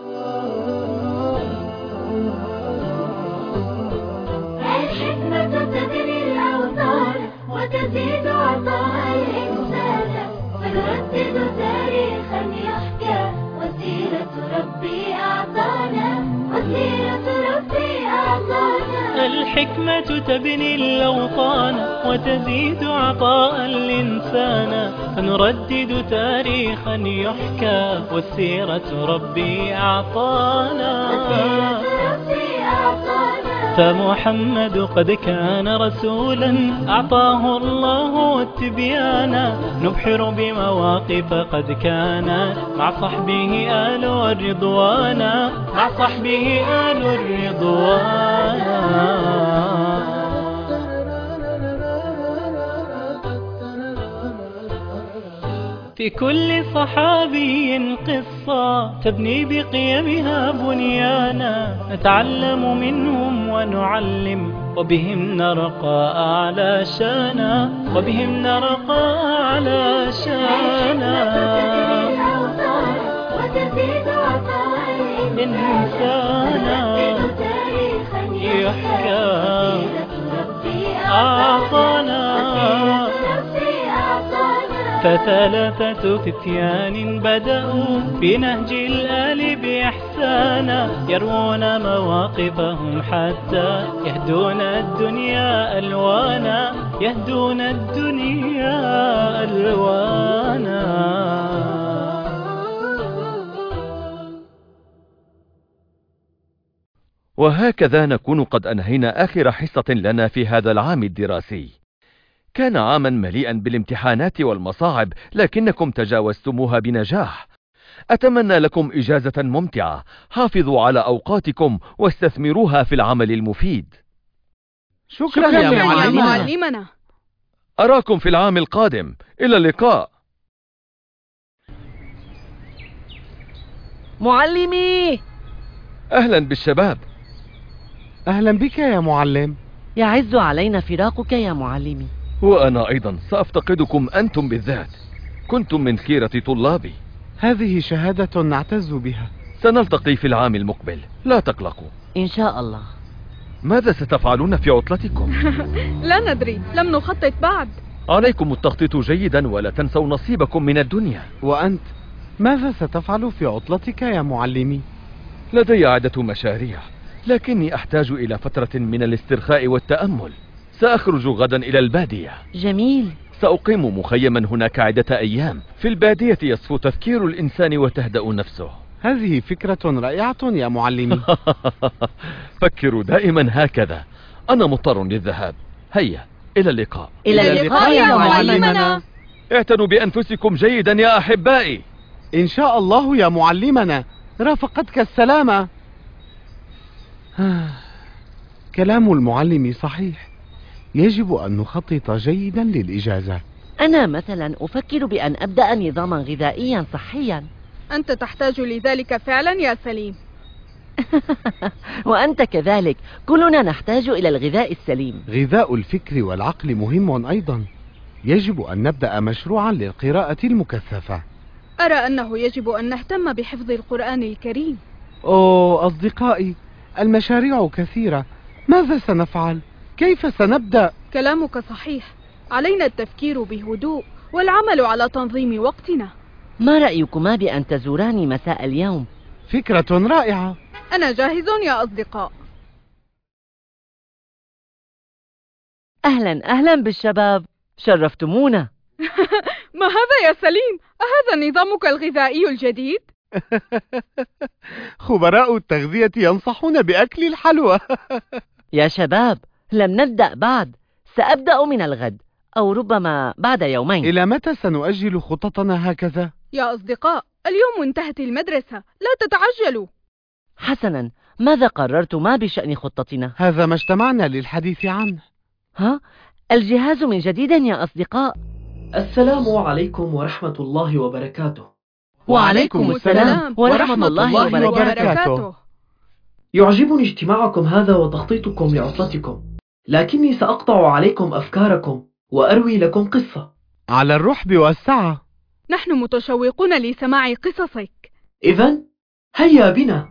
الحكمة تبني الأوطان وتزيد عطاء الإنسان، فنردد تاريخا يحكى وسيرة ربي أعطانا، وسيرة ربي أعطانا. الحكمة تبني الأوطان وتزيد عطاء الإنسان، فنردد تاريخا يحكى وسيرة ربي أعطانا. فمحمد قد كان رسولا أعطاه الله التبيان، نبحر بمواقف قد كان مع صحبه آل الرضوان، مع صحبه آل الرضوان. في كل صحابي قصة تبني بقيمها بنيانا، نتعلم منهم ونعلم وبهم نرقى أعلى شانا، وبهم نرقى أعلى شانا. وتزيد عطاء إنسانا يحكى أعطانا. فثلاثة فتيان بدأوا بنهج الآل بإحسانا، يروون مواقفهم حتى يهدون الدنيا ألوانا، يهدون الدنيا ألوانا. وهكذا نكون قد أنهينا آخر حصة لنا في هذا العام الدراسي. كان عاما مليئا بالامتحانات والمصاعب، لكنكم تجاوزتموها بنجاح. أتمنى لكم إجازة ممتعة. حافظوا على أوقاتكم واستثمروها في العمل المفيد. شكرا يا معلمنا. أراكم في العام القادم. إلى اللقاء. معلمي. أهلا بالشباب. أهلا بك يا معلم. يعز علينا فراقك يا معلمي. وأنا أيضا سأفتقدكم أنتم بالذات. كنتم من خيرة طلابي. هذه شهادة نعتز بها. سنلتقي في العام المقبل، لا تقلقوا. إن شاء الله. ماذا ستفعلون في عطلتكم؟ لا ندري، لم نخطط بعد. عليكم التخطيط جيدا ولا تنسوا نصيبكم من الدنيا. وأنت ماذا ستفعل في عطلتك يا معلمي؟ لدي عدة مشاريع، لكني أحتاج إلى فترة من الاسترخاء والتأمل. سأخرج غدا إلى البادية. جميل. سأقيم مخيما هناك عدة أيام. في البادية يصفو تفكير الإنسان وتهدأ نفسه. هذه فكرة رائعة يا معلمي. فكروا دائما هكذا. أنا مضطر للذهاب. هيا إلى اللقاء. إلى اللقاء يا معلمنا. اعتنوا بأنفسكم جيدا يا أحبائي. إن شاء الله يا معلمنا. رافقتك السلامة. كلام المعلم صحيح. يجب أن نخطط جيدا للإجازة. أنا مثلا أفكر بأن أبدأ نظاما غذائيا صحيا. أنت تحتاج لذلك فعلا يا سليم. وأنت كذلك. كلنا نحتاج إلى الغذاء السليم. غذاء الفكر والعقل مهم أيضا. يجب أن نبدأ مشروعا للقراءة المكثفة. أرى أنه يجب أن نهتم بحفظ القرآن الكريم. أوه أصدقائي، المشاريع كثيرة. ماذا سنفعل؟ كيف سنبدأ؟ كلامك صحيح. علينا التفكير بهدوء والعمل على تنظيم وقتنا. ما رأيكما بأن تزوراني مساء اليوم؟ فكرة رائعة. أنا جاهز يا أصدقاء. أهلا أهلا بالشباب، شرفتمونا. ما هذا يا سليم؟ أهذا نظامك الغذائي الجديد؟ خبراء التغذية ينصحون بأكل الحلوى. يا شباب، لم نبدأ بعد. سأبدأ من الغد أو ربما بعد يومين. إلى متى سنؤجل خططنا هكذا؟ يا أصدقاء، اليوم انتهت المدرسة، لا تتعجلوا. حسنا، ماذا قررتما بشأن خطتنا؟ هذا ما اجتمعنا للحديث عنه. ها؟ الجهاز من جديد يا أصدقاء. السلام عليكم ورحمة الله وبركاته. وعليكم السلام ورحمة الله وبركاته. يعجبني اجتماعكم هذا وتخطيطكم لعطلتكم، لكني سأقطع عليكم أفكاركم وأروي لكم قصة. على الرحب والسعة. نحن متشوقون لسماع قصصك. إذن هيا بنا.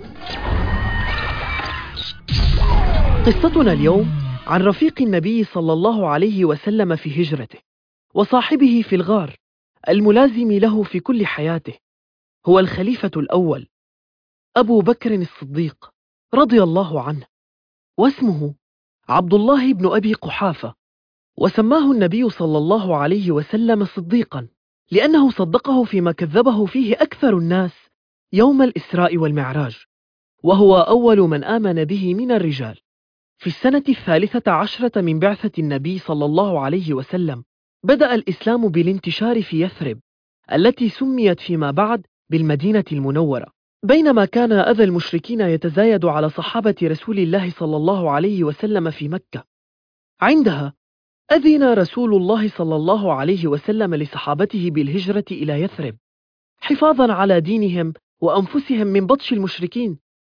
قصتنا اليوم عن رفيق النبي صلى الله عليه وسلم في هجرته، وصاحبه في الغار، الملازم له في كل حياته، هو الخليفة الأول أبو بكر الصديق رضي الله عنه، واسمه عبد الله بن أبي قحافة، وسماه النبي صلى الله عليه وسلم صديقا لأنه صدقه فيما كذبه فيه أكثر الناس يوم الإسراء والمعراج، وهو أول من آمن به من الرجال. في السنة 13 من بعثة النبي صلى الله عليه وسلم بدأ الإسلام بالانتشار في يثرب التي سميت فيما بعد بالمدينة المنورة، بينما كان أذى المشركين يتزايد على صحابة رسول الله صلى الله عليه وسلم في مكة. عندها أذن رسول الله صلى الله عليه وسلم لصحابته بالهجرة إلى يثرب حفاظا على دينهم وأنفسهم من بطش المشركين،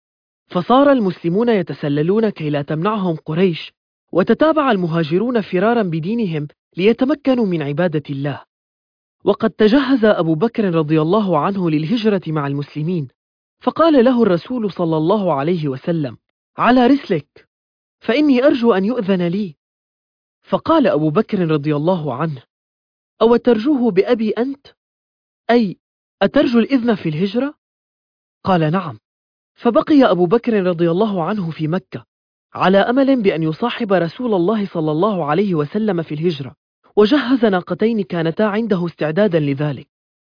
فصار المسلمون يتسللون كي لا تمنعهم قريش، وتتابع المهاجرون فرارا بدينهم ليتمكنوا من عبادة الله. وقد تجهز أبو بكر رضي الله عنه للهجرة مع المسلمين، فقال له الرسول صلى الله عليه وسلم: على رسلك، فإني أرجو أن يؤذن لي. فقال أبو بكر رضي الله عنه: أو ترجوه بأبي أنت؟ أي أترجو الإذن في الهجرة؟ قال: نعم. فبقي أبو بكر رضي الله عنه في مكة على أمل بأن يصاحب رسول الله صلى الله عليه وسلم في الهجرة، وجهز ناقتين كانتا عنده استعدادا لذلك.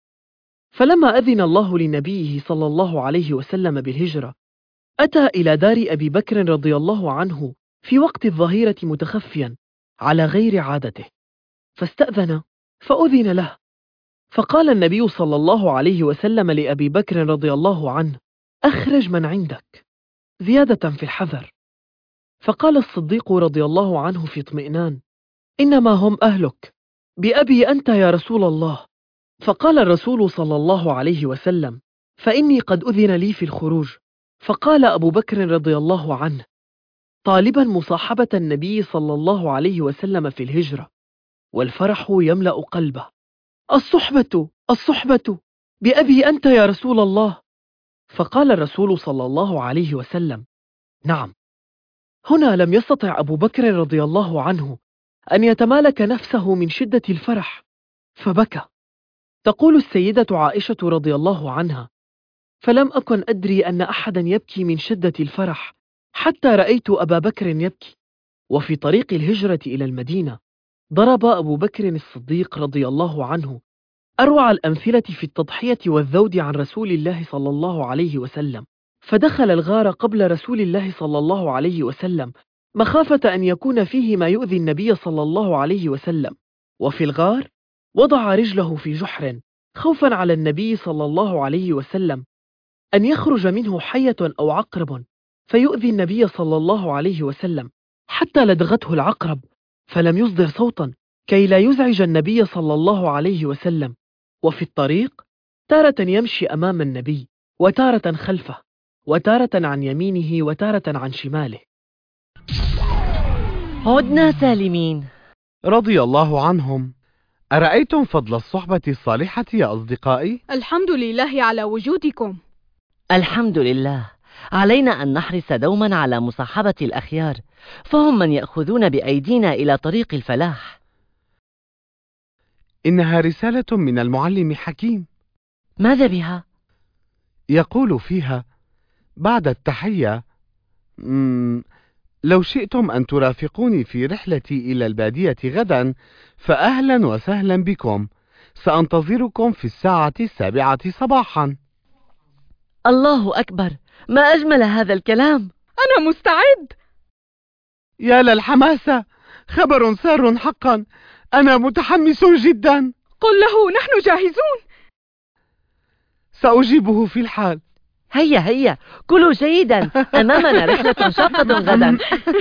فلما أذن الله لنبيه صلى الله عليه وسلم بالهجرة، أتى إلى دار أبي بكر رضي الله عنه في وقت الظهيرة متخفيا على غير عادته، فاستأذن فأذن له. فقال النبي صلى الله عليه وسلم لأبي بكر رضي الله عنه: أخرج من عندك، زيادة في الحذر. فقال الصديق رضي الله عنه في اطمئنان: إنما هم أهلك، بأبي أنت يا رسول الله. فقال الرسول صلى الله عليه وسلم: فإني قد أذن لي في الخروج. فقال أبو بكر رضي الله عنه طالبا مصاحبة النبي صلى الله عليه وسلم في الهجرة، والفرح يملأ قلبه: الصحبة الصحبة، بأبي أنت يا رسول الله. فقال الرسول صلى الله عليه وسلم: نعم. هنا لم يستطع أبو بكر رضي الله عنه أن يتمالك نفسه من شدة الفرح فبكى. تقول السيدة عائشة رضي الله عنها: فلم أكن أدري أن أحدا يبكي من شدة الفرح حتى رأيت أبا بكر يبكي. وفي طريق الهجرة إلى المدينة ضرب أبو بكر الصديق رضي الله عنه أروع الأمثلة في التضحية والذود عن رسول الله صلى الله عليه وسلم، فدخل الغار قبل رسول الله صلى الله عليه وسلم مخافة أن يكون فيه ما يؤذي النبي صلى الله عليه وسلم. وفي الغار وضع رجله في جحر خوفا على النبي صلى الله عليه وسلم أن يخرج منه حية أو عقرب فيؤذي النبي صلى الله عليه وسلم، حتى لدغته العقرب فلم يصدر صوتا كي لا يزعج النبي صلى الله عليه وسلم. وفي الطريق تارة يمشي أمام النبي، وتارة خلفه، وتارة عن يمينه، وتارة عن شماله. عدنا سالمين. رضي الله عنهم. أرأيتم فضل الصحبة الصالحة يا أصدقائي؟ الحمد لله على وجودكم. الحمد لله. علينا أن نحرص دوما على مصاحبة الأخيار، فهم من يأخذون بأيدينا إلى طريق الفلاح. إنها رسالة من المعلم حكيم. ماذا بها؟ يقول فيها بعد التحية: لو شئتم أن ترافقوني في رحلتي إلى البادية غدا فأهلا وسهلا بكم، سأنتظركم في الساعة 7 صباحا. الله أكبر، ما أجمل هذا الكلام. أنا مستعد. يا للحماسة، خبر سار حقا، أنا متحمس جدا. قل له نحن جاهزون. سأجيبه في الحال. هيا هيا، كلوا جيدا، أمامنا رحلة شاقة غدا.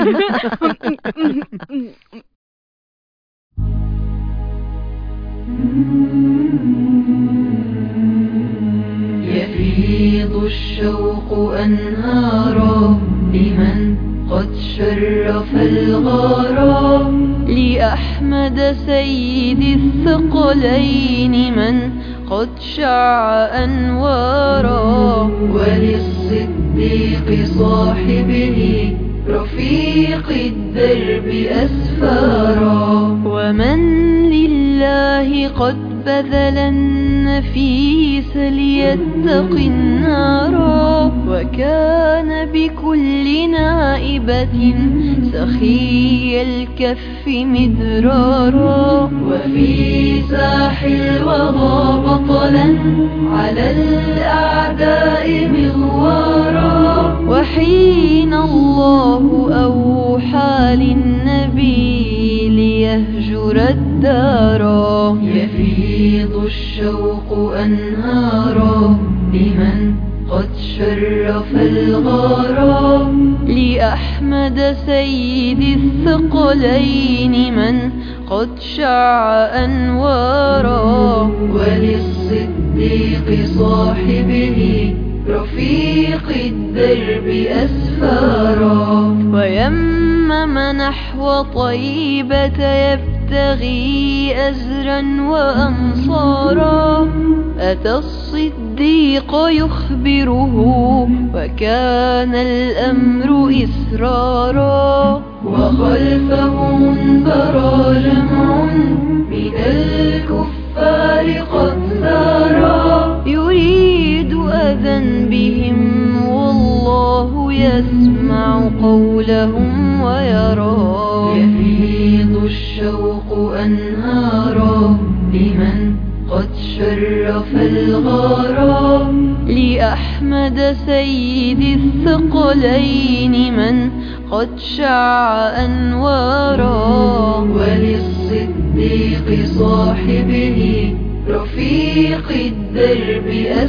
يفيض الشوق أنهارا لمن قد شرف الغارة، لأحمد سيد الثقلين من قد شع أنوارا وللصديق صاحبه رفيق الدرب أسفارا ومن لله قد بذل النفيس ليتق النار وكان بكل نائبة سخي الكف مدرارا وفي ساح الوغى بطلا على الأعداء مغوارا وحين الله أوحى للنبي ليهجر الدارا يفيض الشوق أنهارا لمن قد شرف الغارا لأحمد سيد الثقلين من قد شع أنوارا وللصديق صاحبه رفيق الدرب أسفارا ويمم نحو طيبة يبتغي أزرا وأنصارا أتى الصديق يخبره وكان الأمر إسرارا وخلفه انبرى جمع من الكفار قد سارا يريد أذى بهم والله يسمع قولهم ويرى يفيض الشوق أنهارا لمن قد شرف الغارا لأحمد سيد الثقلين من قد شع أنوارا وللصديق صاحبه رفيق الدرب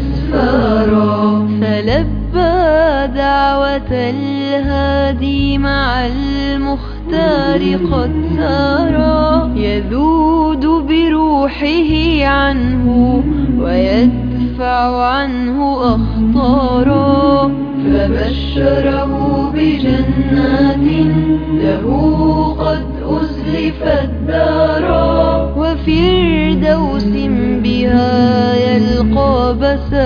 أسفارا فلبى دعوة الهادي مع المختار قد سارا يذود بروحه عنه ويدفع عنه أخطارا فبشره بجنات له قد أزلفت دارا وفردوس بها يلقى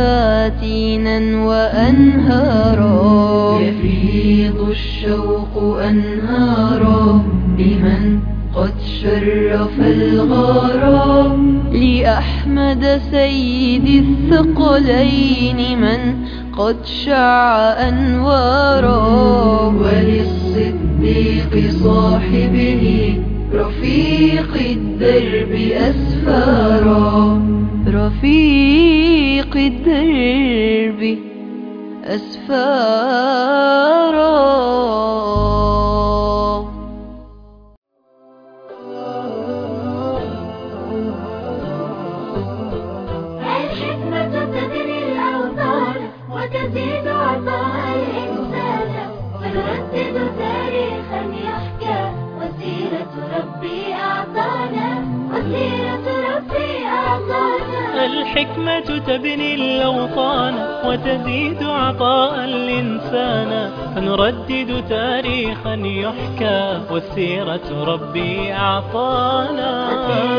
بساتينا وأنهارا يفيض الشوق أنهارا لمن قد شرف الغارا لأحمد سيد الثقلين من قد شع أنوارا وللصديق صاحبه رفيق الدرب أسفارا رفيق الدرب أسفارا وتزيد عطاء الإنسان ونردد تاريخا يحكى وسيرة ربي أعطانا وسيرة ربي أعطانا الحكمة تبني الأوطان وتزيد عطاء الإنسان فنردد تاريخا يحكى وسيرة ربي أعطانا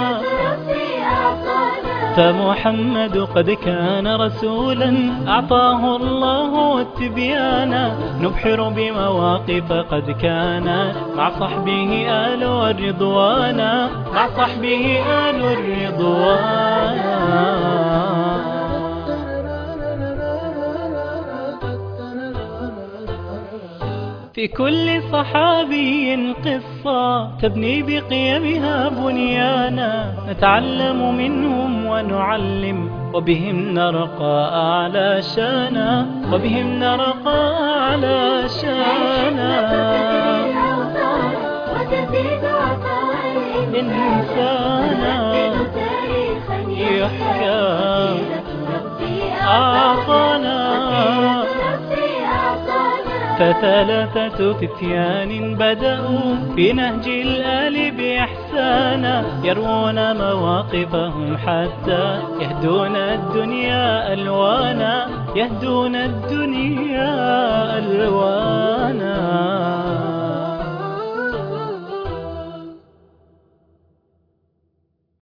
فمحمد قد كان رسولا أعطاه الله التبيان نبحر بمواقف قد كان مع صحبه آل الرضوان مع صحبه آل الرضوان في كل صحابي قصة تبني بقيمها بنيانا نتعلم منهم ونعلم وبهم نرقى أعلى شانا وبهم نرقى أعلى شانا وتزيد عطاء الإنسان يحكى أعطانا فثلاثة فتيان بدأوا في نهج الآل بإحسانا يروون مواقفهم حتى يهدون الدنيا ألوانا يهدون الدنيا ألوانا